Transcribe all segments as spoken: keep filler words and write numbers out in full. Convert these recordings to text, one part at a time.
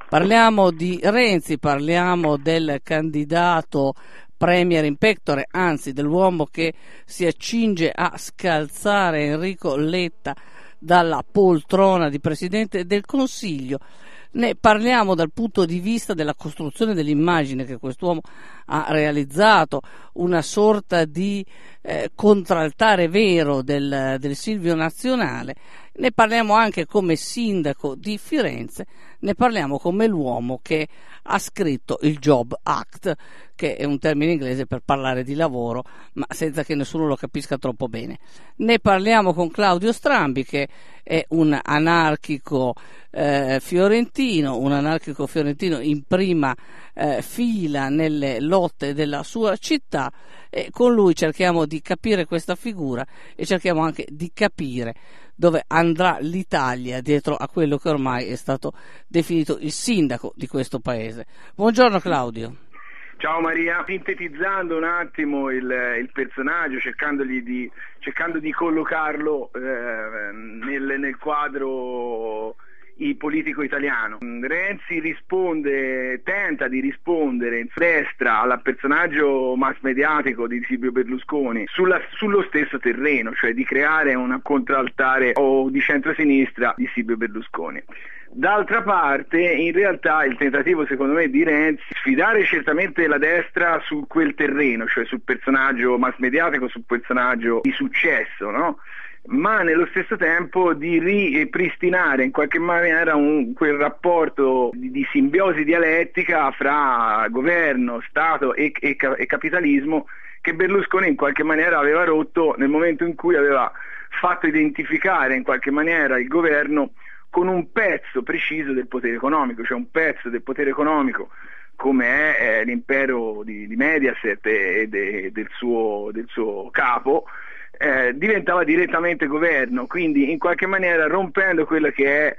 Parliamo di Renzi, parliamo del candidato premier in pectore, anzi dell'uomo che si accinge a scalzare Enrico Letta dalla poltrona di Presidente del Consiglio. Ne parliamo dal punto di vista della costruzione dell'immagine che quest'uomo ha realizzato, una sorta di eh, contraltare vero del, del Silvio nazionale. Ne parliamo anche come sindaco di Firenze, ne parliamo come l'uomo che ha scritto il Job Act, che è un termine inglese per parlare di lavoro, ma senza che nessuno lo capisca troppo bene. Ne parliamo con Claudio Strambi, che è un anarchico eh, fiorentino, un anarchico fiorentino in prima eh, fila nelle lotte della sua città, e con lui cerchiamo di capire questa figura e cerchiamo anche di capire dove andrà l'Italia dietro a quello che ormai è stato definito il sindaco di questo paese. Buongiorno Claudio. Ciao Maria, sintetizzando un attimo il, il personaggio, cercandogli di, cercando di collocarlo eh, nel, nel quadro il politico italiano. Renzi risponde, tenta di rispondere in destra al personaggio mass mediatico di Silvio Berlusconi sulla, sullo stesso terreno, cioè di creare un contraltare o di centrosinistra di Silvio Berlusconi. D'altra parte, in realtà il tentativo secondo me di Renzi è sfidare certamente la destra su quel terreno, cioè sul personaggio mass mediatico, sul personaggio di successo, no? Ma nello stesso tempo di ripristinare in qualche maniera un, quel rapporto di, di simbiosi dialettica fra governo, Stato e, e, e capitalismo che Berlusconi in qualche maniera aveva rotto nel momento in cui aveva fatto identificare in qualche maniera il governo con un pezzo preciso del potere economico, cioè un pezzo del potere economico come è eh, l'impero di, di Mediaset e de, del, suo, del suo capo, Eh, diventava direttamente governo, quindi in qualche maniera rompendo quella che è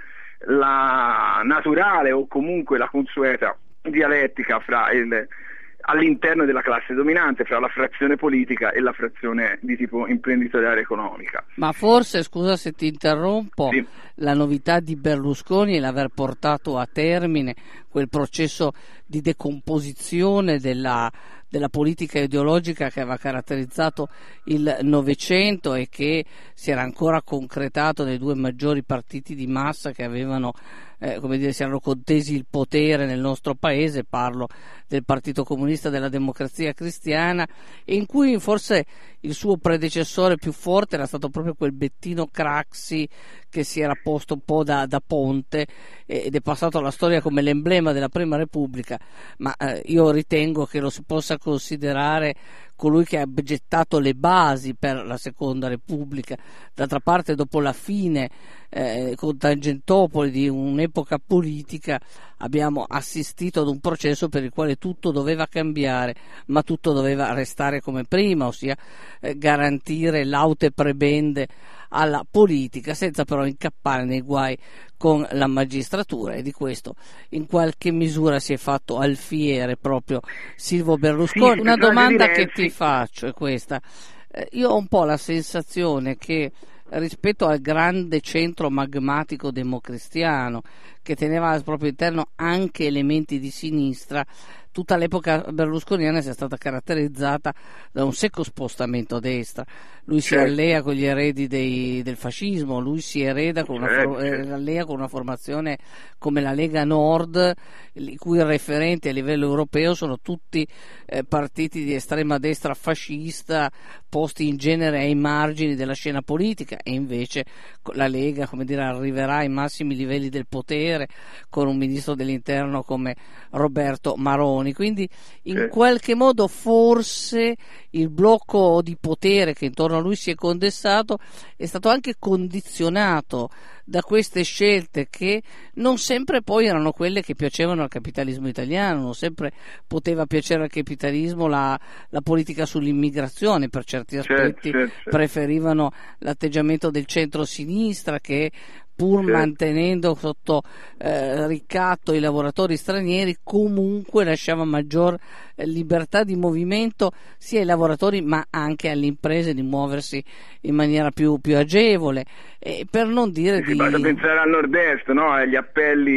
la naturale o comunque la consueta dialettica fra il, all'interno della classe dominante, fra la frazione politica e la frazione di tipo imprenditoriale economica. Ma forse, scusa se ti interrompo, sì. La novità di Berlusconi è l'aver portato a termine quel processo di decomposizione della della politica ideologica che aveva caratterizzato il Novecento e che si era ancora concretato nei due maggiori partiti di massa che avevano, eh, come dire, si erano contesi il potere nel nostro paese. Parlo del Partito Comunista, della Democrazia Cristiana, e in cui forse il suo predecessore più forte era stato proprio quel Bettino Craxi che si era posto un po' da, da ponte ed è passato alla storia come l'emblema della Prima Repubblica, ma eh, io ritengo che lo si possa considerare colui che ha gettato le basi per la Seconda Repubblica. D'altra parte, dopo la fine eh, con Tangentopoli di un'epoca politica, abbiamo assistito ad un processo per il quale tutto doveva cambiare, ma tutto doveva restare come prima, ossia eh, garantire laute prebende alla politica, senza però incappare nei guai con la magistratura, e di questo in qualche misura si è fatto alfiere proprio Silvio Berlusconi. Sì, una domanda Renzi. che ti faccio è questa: eh, io ho un po' la sensazione che rispetto al grande centro magmatico democristiano che teneva al proprio interno anche elementi di sinistra, tutta l'epoca berlusconiana sia stata caratterizzata da un secco spostamento a destra. Lui si certo. allea con gli eredi dei, del fascismo, lui si ereda con una, certo, certo. eh, allea con una formazione come la Lega Nord, i cui referenti a livello europeo sono tutti eh, partiti di estrema destra fascista, posti in genere ai margini della scena politica, e invece la Lega, come dire, arriverà ai massimi livelli del potere con un ministro dell'interno come Roberto Maroni. Quindi in sì. qualche modo forse il blocco di potere che intorno a lui si è condensato è stato anche condizionato da queste scelte che non sempre poi erano quelle che piacevano al capitalismo italiano, non sempre poteva piacere al capitalismo la, la politica sull'immigrazione. Per certi aspetti certo, certo. preferivano l'atteggiamento del centro-sinistra che, pur sì. mantenendo sotto eh, ricatto i lavoratori stranieri, comunque lasciava maggior eh, libertà di movimento sia ai lavoratori ma anche alle imprese di muoversi in maniera più, più agevole, e per non dire sì, di... Basta pensare al nord-est, no? Agli appelli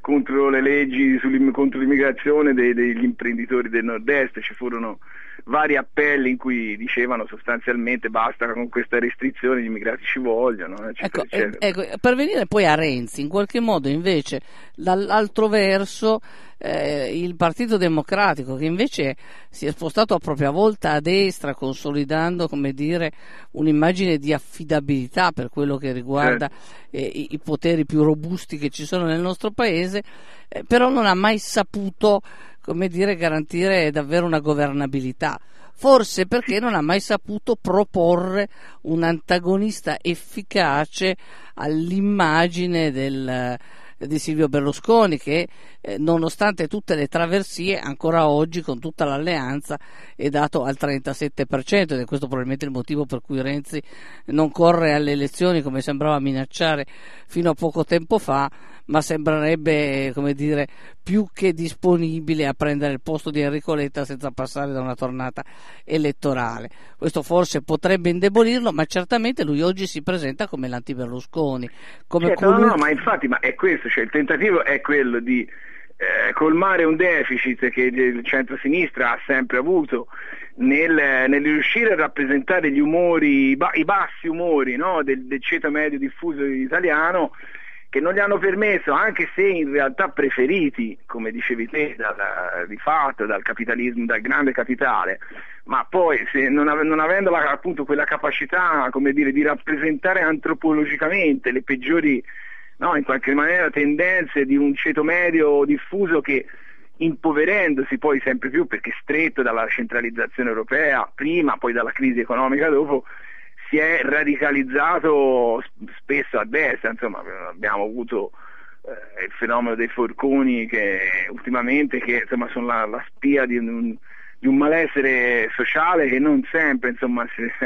contro le leggi contro l'immigrazione dei, degli imprenditori del nord-est. Ci furono vari appelli in cui dicevano sostanzialmente basta con questa restrizione, gli immigrati ci vogliono, eccetera, ecco, eccetera. Ecco, per venire poi a Renzi, in qualche modo invece dall'altro verso eh, il Partito Democratico, che invece si è spostato a propria volta a destra, consolidando, come dire, un'immagine di affidabilità per quello che riguarda eh, i, i poteri più robusti che ci sono nel nostro paese, eh, però non ha mai saputo, come dire, garantire davvero una governabilità, forse perché non ha mai saputo proporre un antagonista efficace all'immagine del, di Silvio Berlusconi, che eh, nonostante tutte le traversie ancora oggi con tutta l'alleanza è dato al trentasette per cento, ed è questo probabilmente il motivo per cui Renzi non corre alle elezioni come sembrava minacciare fino a poco tempo fa, ma sembrerebbe, come dire, più che disponibile a prendere il posto di Enrico Letta senza passare da una tornata elettorale. Questo forse potrebbe indebolirlo, ma certamente lui oggi si presenta come l'anti-Berlusconi, come certo, colui... no, no, ma infatti ma è questo, cioè il tentativo è quello di eh, colmare un deficit che il centro-sinistra ha sempre avuto nel, nel riuscire a rappresentare gli umori, i, ba- i bassi umori, no, del, del ceto medio diffuso italiano, che non gli hanno permesso, anche se in realtà preferiti, come dicevi te, dal, di fatto dal capitalismo, dal grande capitale, ma poi se non, ave, non avendo la, appunto quella capacità, come dire, di rappresentare antropologicamente le peggiori, no, in qualche maniera tendenze di un ceto medio diffuso che, impoverendosi poi sempre più perché stretto dalla centralizzazione europea prima, poi dalla crisi economica dopo, si è radicalizzato spesso a destra. Insomma, abbiamo avuto eh, il fenomeno dei forconi che ultimamente che insomma sono la, la spia di un, di un malessere sociale che non sempre insomma si, si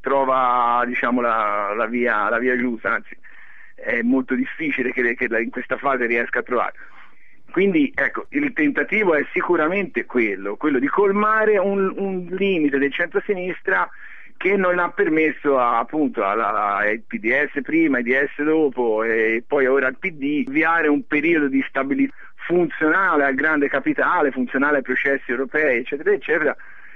trova, diciamo, la, la, via, la via giusta, anzi è molto difficile che, che in questa fase riesca a trovare. Quindi ecco, il tentativo è sicuramente quello, quello di colmare un, un limite del centro-sinistra che non ha permesso a, appunto al P D S prima, ai D S dopo e poi ora al P D avviare un periodo di stabilità funzionale al grande capitale, funzionale ai processi europei, eccetera, eccetera,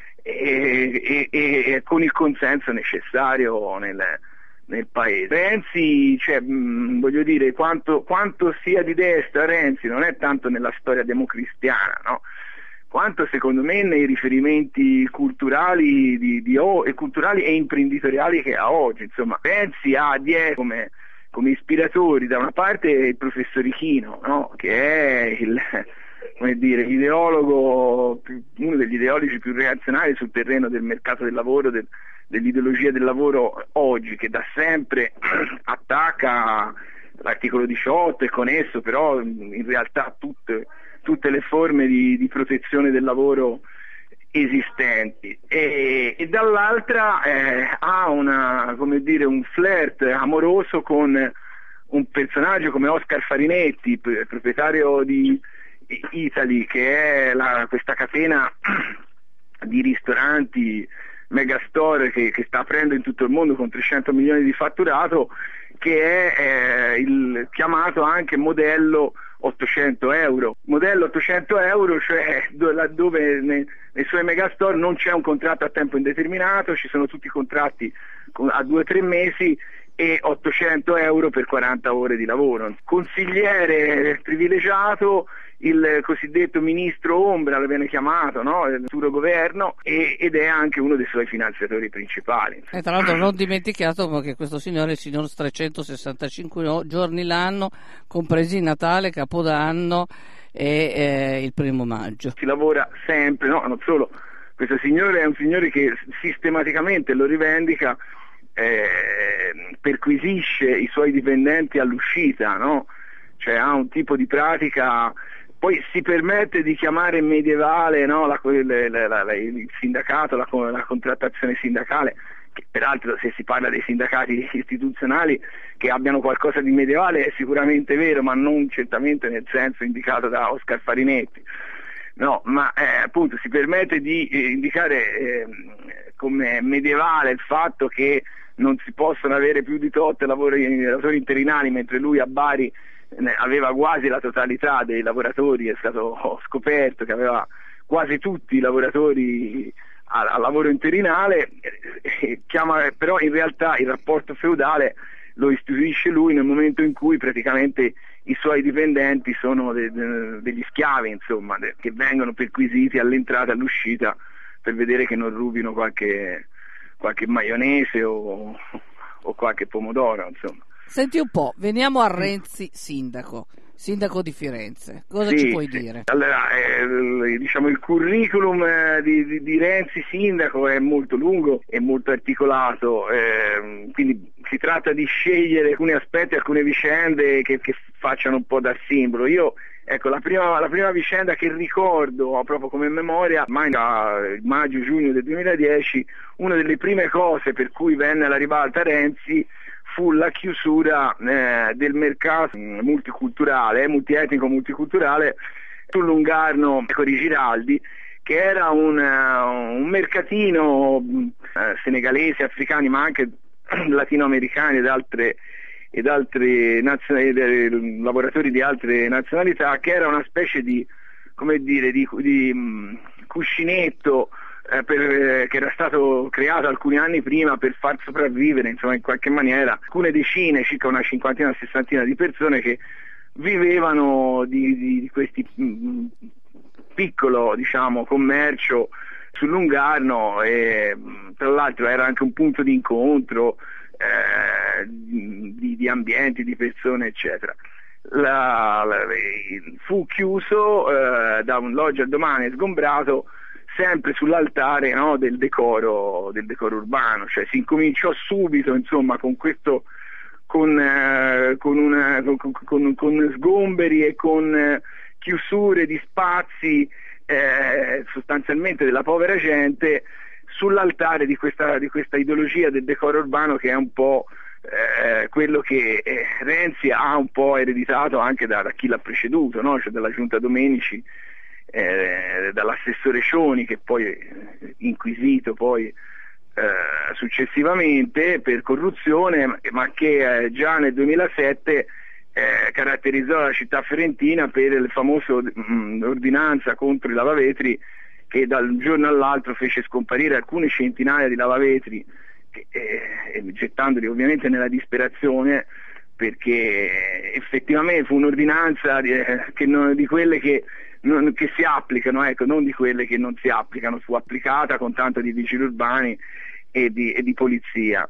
e, e, e con il consenso necessario nel, nel paese. Renzi, cioè, mh, voglio dire, quanto, quanto sia di destra Renzi non è tanto nella storia democristiana, no? Quanto secondo me nei riferimenti culturali, di, di, oh, e culturali e imprenditoriali che ha oggi. Insomma, Renzi ha dietro come, come ispiratori da una parte il professor Ichino, no? Che è il, come dire, ideologo, uno degli ideologi più reazionari sul terreno del mercato del lavoro, del, dell'ideologia del lavoro oggi, che da sempre attacca l'articolo diciotto e con esso però in realtà tutte tutte le forme di, di protezione del lavoro esistenti, e, e dall'altra eh, ha una, come dire, un flirt amoroso con un personaggio come Oscar Farinetti, proprietario di Italy, che è la, questa catena di ristoranti Megastore che, che sta aprendo in tutto il mondo con trecento milioni di fatturato, che è eh, il chiamato anche modello ottocento euro. Modello ottocento euro, cioè laddove nei, nei suoi megastore non c'è un contratto a tempo indeterminato, ci sono tutti i contratti a due o tre mesi e ottocento euro per quaranta ore di lavoro. Consigliere privilegiato, il cosiddetto ministro ombra, lo viene chiamato, no? Il futuro governo, e, ed è anche uno dei suoi finanziatori principali. E tra l'altro non dimenticato che questo signore è il signor trecentosessantacinque giorni l'anno, compresi Natale, Capodanno e eh, il primo maggio. Si lavora sempre, no? Non solo, questo signore è un signore che sistematicamente lo rivendica, eh, perquisisce i suoi dipendenti all'uscita, no? Cioè ha un tipo di pratica. Poi si permette di chiamare medievale, no, la, la, la, la, il sindacato, la, la contrattazione sindacale, che peraltro se si parla dei sindacati istituzionali che abbiano qualcosa di medievale è sicuramente vero, ma non certamente nel senso indicato da Oscar Farinetti. No, ma eh, appunto si permette di eh, indicare eh, come medievale il fatto che non si possono avere più di tot lavoratori interinali, mentre lui a Bari aveva quasi la totalità dei lavoratori, è stato scoperto che aveva quasi tutti i lavoratori al, al lavoro interinale, eh, chiama, però in realtà il rapporto feudale lo istituisce lui nel momento in cui praticamente i suoi dipendenti sono de, de, degli schiavi, insomma, de, che vengono perquisiti all'entrata e all'uscita per vedere che non rubino qualche, qualche maionese o, o qualche pomodoro, insomma. Senti un po', veniamo a Renzi sindaco, sindaco di Firenze, cosa sì, ci puoi sì. dire? Allora, eh, diciamo il curriculum eh, di, di, di Renzi sindaco è molto lungo e molto articolato, eh, quindi si tratta di scegliere alcuni aspetti, alcune vicende che, che facciano un po' da simbolo. Io, ecco, la prima, la prima vicenda che ricordo proprio come memoria, ma in maggio-giugno del duemiladieci, una delle prime cose per cui venne alla ribalta Renzi fu la chiusura eh, del mercato multiculturale, multietnico multiculturale sul Lungarno con i Giraldi, che era un, uh, un mercatino uh, senegalese, africani, ma anche latinoamericani ed altre, ed altre nazioni, lavoratori di altre nazionalità, che era una specie di, come dire, di, di um, cuscinetto eh, per, eh, che era stato creato alcuni anni prima per far sopravvivere, insomma, in qualche maniera alcune decine, circa una cinquantina, una sessantina di persone che vivevano di, di, di questi mh, piccolo, diciamo, commercio sul Lungarno, e tra l'altro era anche un punto di incontro eh, di, di ambienti, di persone, eccetera. La, la, fu chiuso eh, da un l'oggi al domani, sgombrato, sempre sull'altare, no, del decoro del decoro urbano, cioè si incominciò subito, insomma, con questo con, eh, con, una, con, con, con sgomberi e con eh, chiusure di spazi eh, sostanzialmente della povera gente sull'altare di questa, di questa ideologia del decoro urbano, che è un po' eh, quello che eh, Renzi ha un po' ereditato anche da, da chi l'ha preceduto, no? Cioè dalla Giunta Domenici, eh, dall'assessore Cioni, che poi eh, inquisito poi eh, successivamente per corruzione, ma che eh, già nel duemilasette Eh, caratterizzò la città fiorentina per il famoso mh, ordinanza contro i lavavetri, che dal giorno all'altro fece scomparire alcune centinaia di lavavetri, eh, gettandoli ovviamente nella disperazione, perché effettivamente fu un'ordinanza di, eh, che non, di quelle che, non, che si applicano, ecco, non di quelle che non si applicano. Fu applicata con tanto di vigili urbani e di, e di polizia.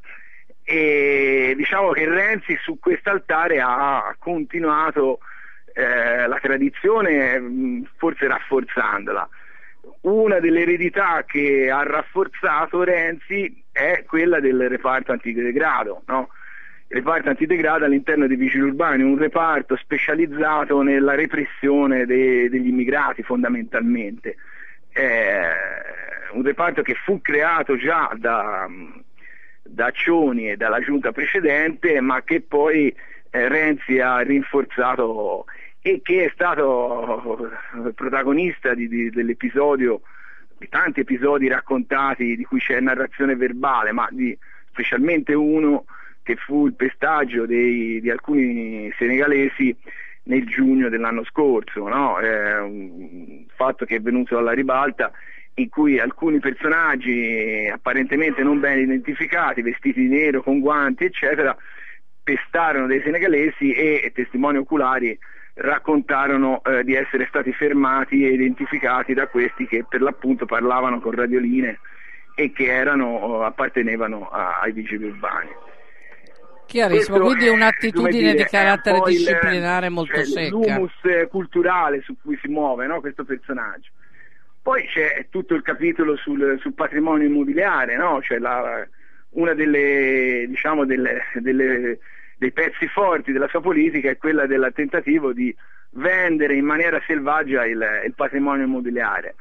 E diciamo che Renzi su quest'altare ha continuato eh, la tradizione, forse rafforzandola. Una delle eredità che ha rafforzato Renzi è quella del reparto antidegrado, no? Il reparto antidegrado all'interno dei vigili urbani, un reparto specializzato nella repressione de- degli immigrati, fondamentalmente, eh, un reparto che fu creato già da da Cioni e dalla giunta precedente, ma che poi eh, Renzi ha rinforzato, e che è stato protagonista di, di, dell'episodio, di tanti episodi raccontati di cui c'è narrazione verbale, ma di, specialmente uno che fu il pestaggio dei, di alcuni senegalesi nel giugno dell'anno scorso, no? Eh, un fatto che è venuto alla ribalta, in cui alcuni personaggi apparentemente non ben identificati, vestiti di nero, con guanti, eccetera, pestarono dei senegalesi e, e testimoni oculari raccontarono eh, di essere stati fermati e identificati da questi, che per l'appunto parlavano con radioline e che erano, appartenevano a, ai vigili urbani. Chiarissimo, Questo quindi è, un'attitudine dire, di carattere il, disciplinare molto cioè, secca. L'humus culturale su cui si muove, no, questo personaggio. Poi c'è tutto il capitolo sul, sul patrimonio immobiliare, no? Cioè la, una delle, diciamo, delle, delle, dei pezzi forti della sua politica è quella del tentativo di vendere in maniera selvaggia il, il patrimonio immobiliare.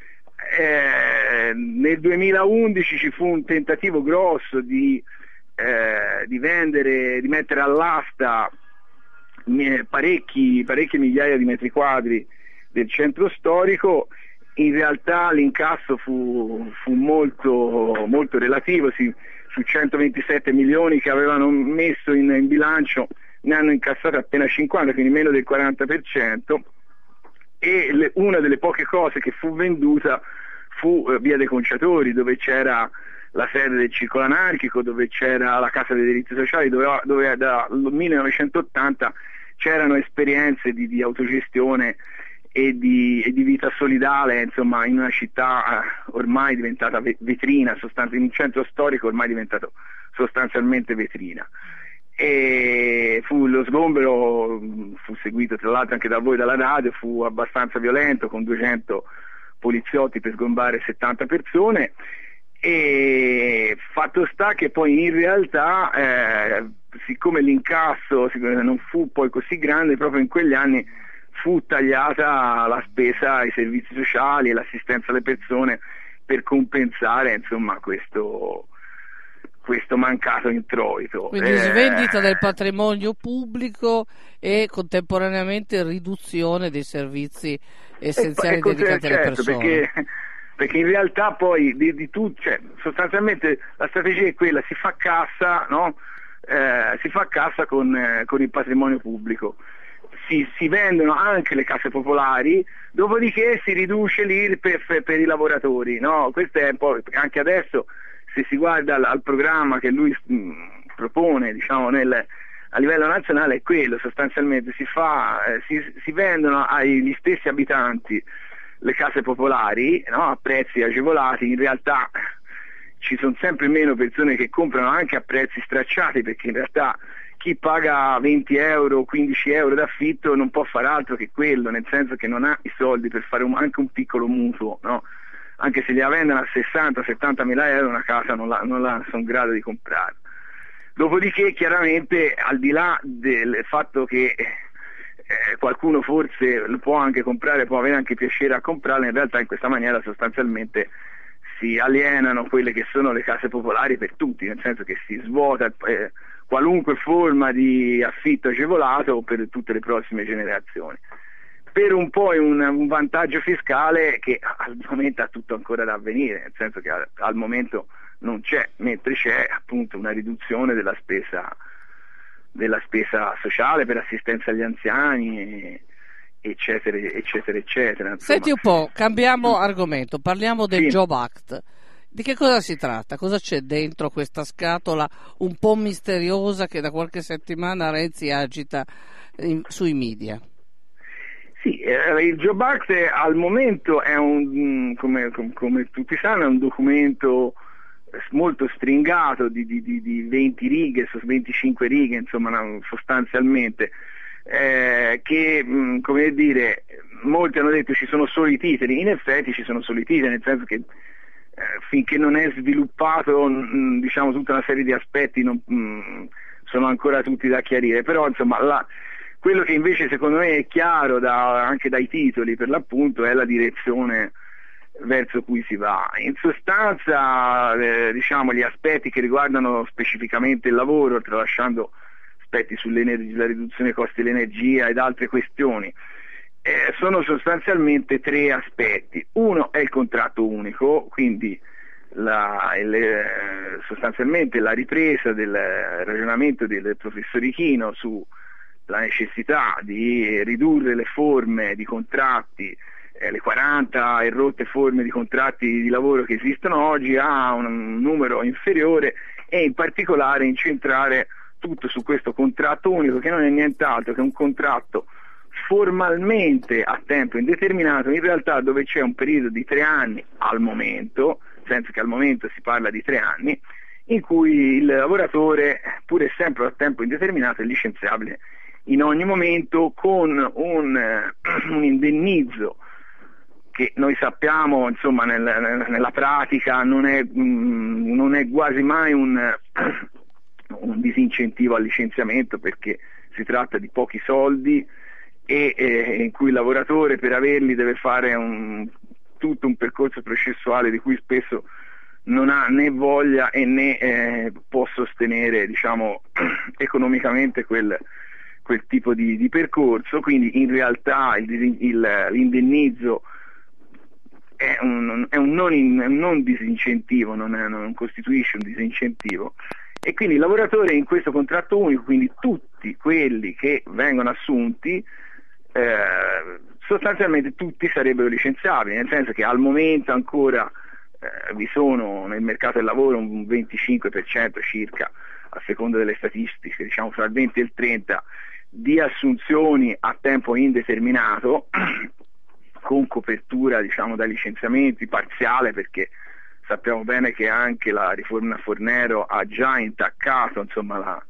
Eh, nel duemilaundici ci fu un tentativo grosso di, eh, di vendere, di mettere all'asta parecchi, parecchie migliaia di metri quadri del centro storico. In realtà l'incasso fu, fu molto, molto relativo, si, su centoventisette milioni che avevano messo in, in bilancio ne hanno incassate appena cinquanta, quindi meno del quaranta per cento, e le, una delle poche cose che fu venduta fu eh, Via dei Conciatori, dove c'era la sede del Circolo Anarchico, dove c'era la Casa dei Diritti Sociali, dove, dove dal millenovecentottanta c'erano esperienze di, di autogestione e di, e di vita solidale, insomma, in una città eh, ormai diventata vetrina, in un centro storico ormai diventato sostanzialmente vetrina. E fu lo sgombero, fu seguito tra l'altro anche da voi dalla radio, fu abbastanza violento, con duecento poliziotti per sgombare settanta persone. E fatto sta che poi in realtà eh, siccome l'incasso non fu poi così grande, proprio in quegli anni fu tagliata la spesa ai servizi sociali e l'assistenza alle persone per compensare, insomma, questo, questo mancato introito. Quindi eh, svendita del patrimonio pubblico e contemporaneamente riduzione dei servizi essenziali ecco, dedicati alle certo, persone. Perché, perché in realtà poi di, di tutto, cioè, sostanzialmente la strategia è quella: si fa cassa, no? Eh, si fa cassa con, eh, con il patrimonio pubblico, si, si vendono anche le case popolari, dopodiché si riduce l'I R P E F per i lavoratori, no? Questo è un po', anche adesso, se si guarda al, al programma che lui mh, propone, diciamo, nel, a livello nazionale, è quello sostanzialmente: si, fa, eh, si, si vendono agli stessi abitanti le case popolari, no? A prezzi agevolati. In realtà ci sono sempre meno persone che comprano anche a prezzi stracciati, perché in realtà chi paga venti euro, quindici euro d'affitto non può fare altro che quello, nel senso che non ha i soldi per fare un, anche un piccolo mutuo, no? Anche se gliela vendono a sessanta settanta mila euro, una casa non la, non la sono in grado di comprare. Dopodiché, chiaramente, al di là del fatto che eh, qualcuno forse lo può anche comprare, può avere anche piacere a comprarlo, in realtà in questa maniera sostanzialmente si alienano quelle che sono le case popolari per tutti, nel senso che si svuota eh, qualunque forma di affitto agevolato per tutte le prossime generazioni, per un po' un, un vantaggio fiscale che al momento ha tutto ancora da avvenire, nel senso che al, al momento non c'è, mentre c'è appunto una riduzione della spesa della spesa sociale per assistenza agli anziani, e, eccetera eccetera eccetera. Insomma. Senti un po', cambiamo argomento, parliamo del sì. Job Act. Di che cosa si tratta? Cosa c'è dentro questa scatola un po' misteriosa che da qualche settimana Renzi agita in, sui media? Sì, eh, il Job Act al momento è un, come, come, come tutti sanno, è un documento molto stringato di, di, di, di venti righe, venticinque righe, insomma, no, sostanzialmente, eh, che, mh, come dire, molti hanno detto ci sono solo i titoli. In effetti ci sono solo i titoli, nel senso che eh, finché non è sviluppato, mh, diciamo, tutta una serie di aspetti non, mh, sono ancora tutti da chiarire, però insomma la, quello che invece secondo me è chiaro da, anche dai titoli per l'appunto è la direzione verso cui si va. In sostanza eh, diciamo gli aspetti che riguardano specificamente il lavoro, tralasciando aspetti sulla riduzione dei costi dell'energia ed altre questioni, eh, sono sostanzialmente tre aspetti. Uno è il contratto unico, quindi la, il, eh, sostanzialmente la ripresa del ragionamento del professor Ichino sulla necessità di ridurre le forme di contratti, eh, le quaranta e rotte forme di contratti di lavoro che esistono oggi, a un, un numero inferiore, e in particolare incentrare tutto su questo contratto unico, che non è nient'altro che un contratto formalmente a tempo indeterminato, in realtà dove c'è un periodo di tre anni al momento, nel senso che al momento si parla di tre anni, in cui il lavoratore, pur essendo a tempo indeterminato, è licenziabile in ogni momento con un, un indennizzo che noi sappiamo, insomma, nel, nella pratica non è, mh, non è quasi mai un, un disincentivo al licenziamento, perché si tratta di pochi soldi e eh, in cui il lavoratore per averli deve fare un, tutto un percorso processuale di cui spesso non ha né voglia e né eh, può sostenere, diciamo, economicamente quel, quel tipo di, di percorso. Quindi in realtà il, il, l'indennizzo è un, è un, non, in, un non disincentivo, non, è, non costituisce un disincentivo, E quindi il lavoratore in questo contratto unico, quindi tutti quelli che vengono assunti, eh, sostanzialmente tutti sarebbero licenziabili, nel senso che al momento ancora eh, vi sono nel mercato del lavoro un venticinque per cento circa, a seconda delle statistiche, diciamo fra il venti e il trenta, di assunzioni a tempo indeterminato, con copertura diciamo da licenziamenti parziale, perché sappiamo bene che anche la riforma Fornero ha già intaccato insomma la,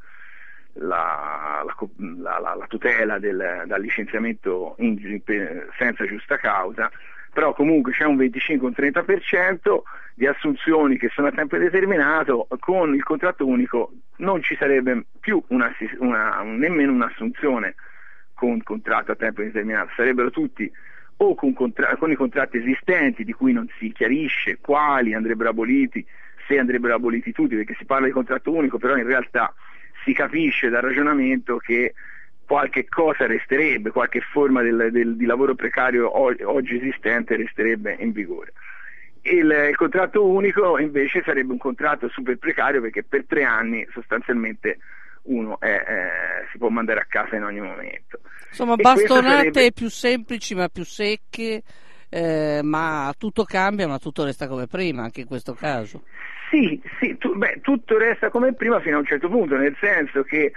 la, la, la, la tutela del, dal licenziamento in, senza giusta causa, però comunque c'è un venticinque trenta per cento di assunzioni che sono a tempo indeterminato. Con il contratto unico non ci sarebbe più una, una, nemmeno un'assunzione con contratto a tempo indeterminato, sarebbero tutti o con, contra- con i contratti esistenti di cui non si chiarisce quali andrebbero aboliti, se andrebbero aboliti tutti, perché si parla di contratto unico, però in realtà si capisce dal ragionamento che qualche cosa resterebbe, qualche forma del, del, di lavoro precario o- oggi esistente resterebbe in vigore. Il, il contratto unico invece sarebbe un contratto super precario, perché per tre anni sostanzialmente uno è, è, si può mandare a casa in ogni momento. Insomma, E bastonate sarebbe... più semplici ma più secche, eh, ma tutto cambia ma tutto resta come prima anche in questo caso. Sì, sì tu, beh, tutto resta come prima fino a un certo punto, nel senso che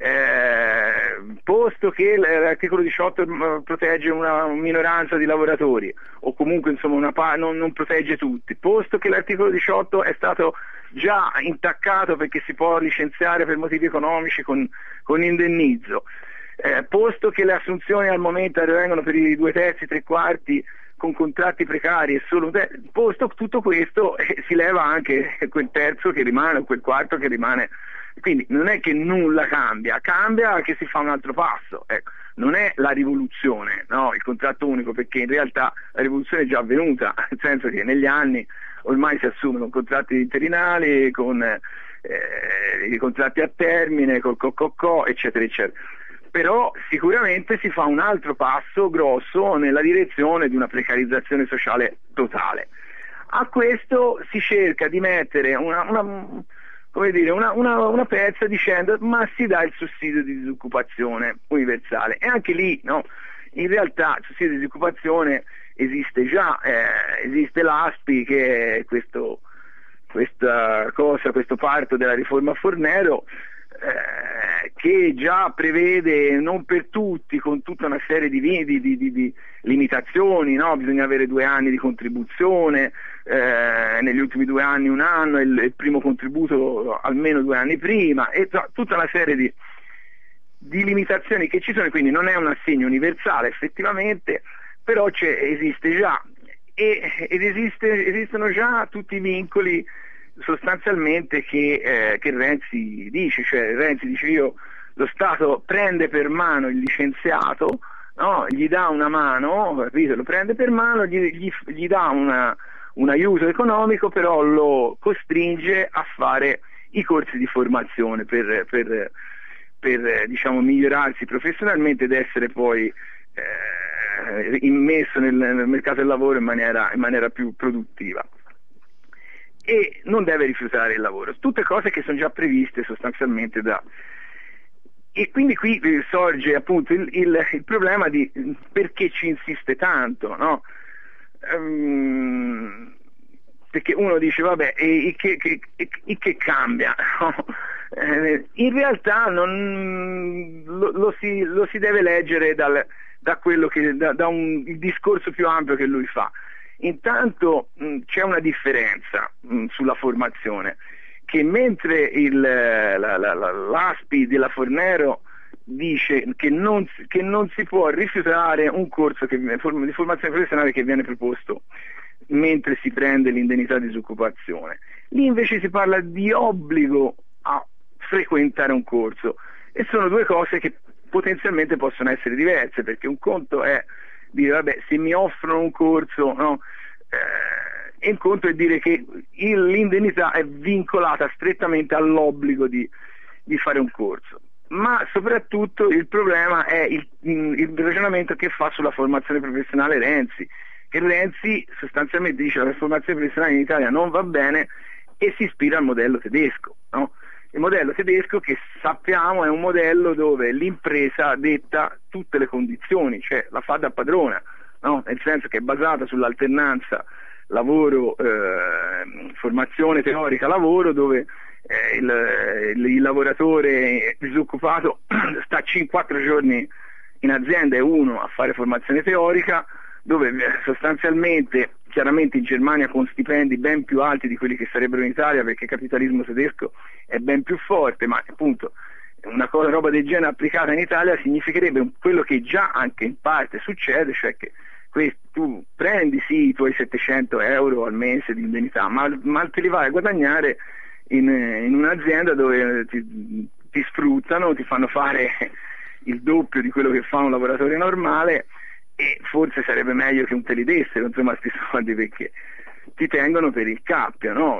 eh, posto che l'articolo diciotto protegge una minoranza di lavoratori, o comunque insomma una pa- non, non protegge tutti, posto che l'articolo diciotto è stato già intaccato perché si può licenziare per motivi economici con, con indennizzo, eh, posto che le assunzioni al momento avvengono per i due terzi, tre quarti con contratti precari e solo un terzo, posto tutto questo, eh, si leva anche quel terzo che rimane o quel quarto che rimane. Quindi non è che nulla cambia, cambia che si fa un altro passo, ecco. Non è la rivoluzione, no, il contratto unico, perché in realtà la rivoluzione è già avvenuta, nel senso che negli anni ormai si assume con contratti interinali, con eh, i contratti a termine, col co-co-co, eccetera, eccetera. Però sicuramente si fa un altro passo grosso nella direzione di una precarizzazione sociale totale. A questo si cerca di mettere una... una come dire, una, una, una pezza dicendo ma si dà il sussidio di disoccupazione universale, e anche lì no, in realtà il sussidio di disoccupazione esiste già, eh, esiste l'A S P I, che è questo, questa cosa, questo parto della riforma Fornero, eh, che già prevede non per tutti, con tutta una serie di, di, di, di, di limitazioni, no? Bisogna avere due anni di contribuzione, eh, negli ultimi due anni un anno, il, il primo contributo almeno due anni prima, e t- tutta una serie di, di limitazioni che ci sono, quindi non è un assegno universale effettivamente, però c'è, esiste già, e, ed esiste, esistono già tutti i vincoli sostanzialmente che, eh, che Renzi dice, cioè Renzi dice io, lo Stato prende per mano il licenziato, no? Gli dà una mano, capito? Lo prende per mano, gli, gli, gli dà una, un aiuto economico, però lo costringe a fare i corsi di formazione per, per, per diciamo, migliorarsi professionalmente ed essere poi eh, immesso nel, nel mercato del lavoro in maniera, in maniera più produttiva. E non deve rifiutare il lavoro, tutte cose che sono già previste sostanzialmente da... E quindi qui sorge appunto il, il, il problema di perché ci insiste tanto, no? Um, perché uno dice vabbè, e, e, che, che, e, e che cambia? No? Eh, in realtà non, lo, lo, si, lo si deve leggere dal, da quello che, da, da un il discorso più ampio che lui fa. Intanto mh, c'è una differenza mh, sulla formazione, che mentre il, la, la, la, l'A S P I della Fornero dice che non, che non si può rifiutare un corso che, di formazione professionale che viene proposto mentre si prende l'indennità di disoccupazione, lì invece si parla di obbligo a frequentare un corso, e sono due cose che potenzialmente possono essere diverse, perché un conto è dire vabbè, se mi offrono un corso, no, eh, e un conto è dire che il, l'indennità è vincolata strettamente all'obbligo di, di fare un corso. Ma soprattutto il problema è il, il ragionamento che fa sulla formazione professionale Renzi, che Renzi sostanzialmente dice che la formazione professionale in Italia non va bene e si ispira al modello tedesco, no? il modello tedesco, che sappiamo è un modello dove l'impresa detta tutte le condizioni, cioè la fa da padrona, no? Nel senso che è basata sull'alternanza lavoro, eh, formazione teorica lavoro, dove eh, il, il, il lavoratore disoccupato sta quattro giorni in azienda e uno a fare formazione teorica, dove sostanzialmente, chiaramente in Germania con stipendi ben più alti di quelli che sarebbero in Italia, perché il capitalismo tedesco è ben più forte, ma appunto una cosa, roba del genere applicata in Italia significherebbe quello che già anche in parte succede, cioè che questo, tu prendi sì i tuoi settecento euro al mese di indennità, ma, ma te li vai a guadagnare in, in un'azienda dove ti, ti sfruttano, ti fanno fare il doppio di quello che fa un lavoratore normale, e forse sarebbe meglio che non te li dessero, insomma, questi soldi, perché ti tengono per il cappio, no?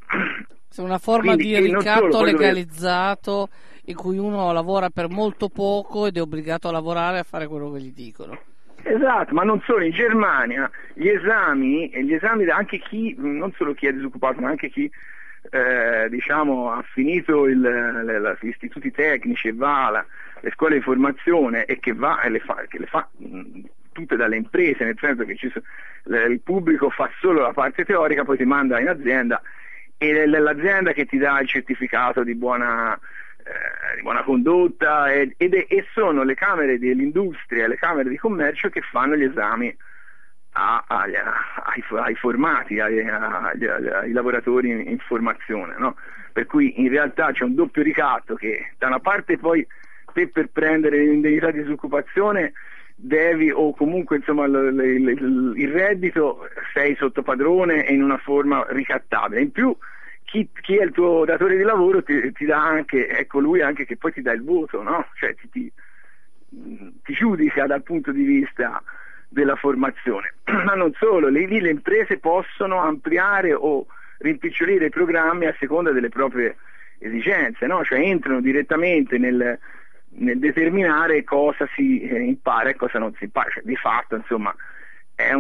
È una forma Quindi, di ricatto solo, legalizzato dove... in cui uno lavora per molto poco ed è obbligato a lavorare e a fare quello che gli dicono. Esatto, ma non solo, in Germania gli esami, gli esami anche chi, non solo chi è disoccupato, ma anche chi eh, diciamo ha finito il, le, gli istituti tecnici e va alla, le scuole di formazione e che va e le fa, che le fa mh, tutte dalle imprese, nel senso che ci so, le, il pubblico fa solo la parte teorica, poi ti manda in azienda e l'azienda che ti dà il certificato di buona Eh, di buona condotta, ed, ed, e sono le camere dell'industria e le camere di commercio che fanno gli esami a, a, a, ai, ai formati, ai, ai, ai lavoratori in, in formazione, no? Per cui in realtà c'è un doppio ricatto, che da una parte poi te per prendere l'indennità di disoccupazione devi, o comunque insomma l, l, l, il reddito, sei sotto padrone e in una forma ricattabile, in più Chi, chi è il tuo datore di lavoro ti, ti dà anche, è colui anche che poi ti dà il voto, no? Cioè ti, ti, ti giudica dal punto di vista della formazione. Ma non solo, lì, lì le imprese possono ampliare o rimpicciolire i programmi a seconda delle proprie esigenze, no? Cioè entrano direttamente nel, nel determinare cosa si impara e cosa non si impara, cioè, di fatto insomma È,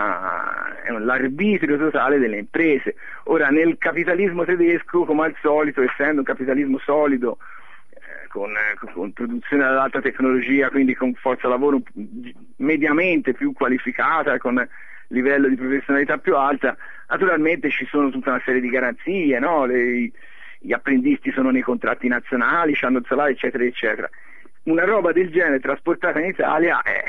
una, è un, l'arbitrio totale delle imprese. Ora, nel capitalismo tedesco, come al solito, essendo un capitalismo solido, eh, con, eh, con produzione ad alta tecnologia, quindi con forza lavoro mediamente più qualificata, con livello di professionalità più alta, naturalmente ci sono tutta una serie di garanzie, no? Le, gli apprendisti sono nei contratti nazionali, hanno il salario, eccetera, eccetera. Una roba del genere trasportata in Italia è...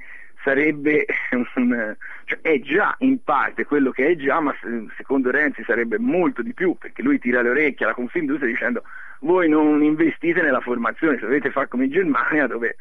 sarebbe un, cioè è già in parte quello che è già, ma secondo Renzi sarebbe molto di più, perché lui tira le orecchie alla Confindustria dicendo: voi non investite nella formazione, se dovete fare come in Germania, dove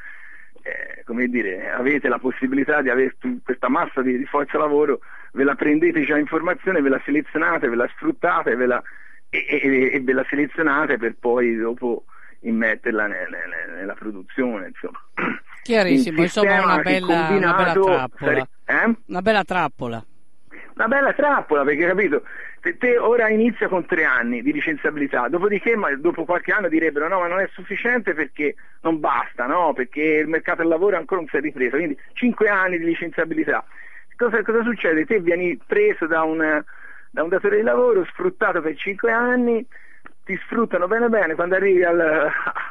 eh, come dire, avete la possibilità di avere questa massa di, di forza lavoro, ve la prendete già in formazione, ve la selezionate, ve la sfruttate, ve la, e, e, e ve la selezionate per poi dopo immetterla ne, ne, nella produzione, insomma. Chiarissimo, insomma una bella, una bella trappola. Sare- eh? Una bella trappola. Una bella trappola, perché capito? Te, te ora inizia con tre anni di licenziabilità, dopodiché ma dopo qualche anno direbbero no, ma non è sufficiente perché non basta, no? Perché il mercato del lavoro ancora non si è ripreso, quindi cinque anni di licenziabilità. Cosa, cosa succede? Te vieni preso da un, da un datore di lavoro, sfruttato per cinque anni, ti sfruttano bene bene, quando arrivi al,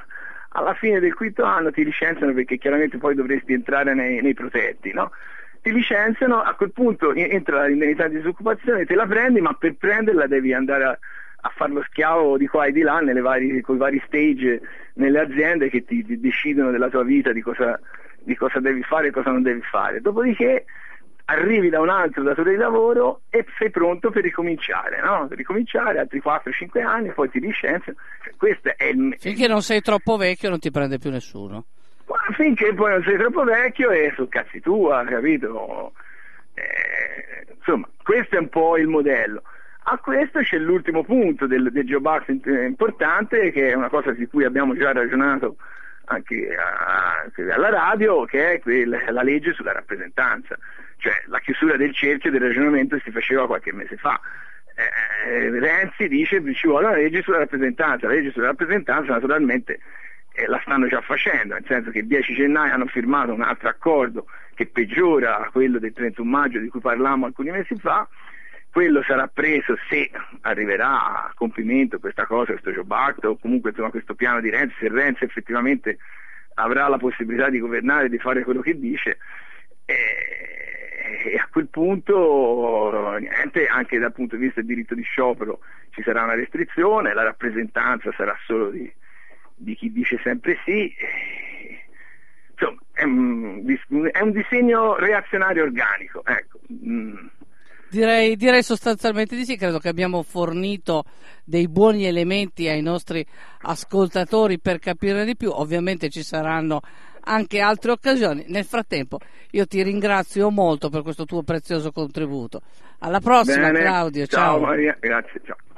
alla fine del quinto anno ti licenziano, perché chiaramente poi dovresti entrare nei, nei protetti, no? Ti licenziano, a quel punto entra l'indennità di disoccupazione, te la prendi, ma per prenderla devi andare a, a fare lo schiavo di qua e di là nelle vari, con i vari stage nelle aziende che ti, ti decidono della tua vita, di cosa, di cosa devi fare e cosa non devi fare. Dopodiché arrivi da un altro datore di lavoro e sei pronto per ricominciare, no? Per ricominciare altri quattro cinque anni, poi ti licenziano. Cioè, questo è il... Finché non sei troppo vecchio non ti prende più nessuno. Ma finché poi non sei troppo vecchio e su cazzi tua, capito? Eh, insomma, questo è un po' il modello. A questo c'è l'ultimo punto del, del Job Act importante, che è una cosa di cui abbiamo già ragionato anche a, alla radio, che è quella, la legge sulla rappresentanza, cioè la chiusura del cerchio del ragionamento che si faceva qualche mese fa. Eh, Renzi dice che ci vuole una legge sulla rappresentanza, la legge sulla rappresentanza naturalmente eh, la stanno già facendo, nel senso che il dieci gennaio hanno firmato un altro accordo che peggiora quello del trentuno maggio di cui parlavamo alcuni mesi fa, quello sarà preso, se arriverà a compimento questa cosa, questo Job Act, o comunque insomma questo piano di Renzi, se Renzi effettivamente avrà la possibilità di governare e di fare quello che dice, e, e a quel punto niente, anche dal punto di vista del diritto di sciopero ci sarà una restrizione, la rappresentanza sarà solo di, di chi dice sempre sì. Insomma, è un, è un disegno reazionario organico, ecco. Mm. Direi, direi sostanzialmente di sì, credo che abbiamo fornito dei buoni elementi ai nostri ascoltatori per capire di più, ovviamente ci saranno anche altre occasioni. Nel frattempo io ti ringrazio molto per questo tuo prezioso contributo. Alla prossima. Bene. Claudio, ciao. Ciao Maria, grazie, ciao.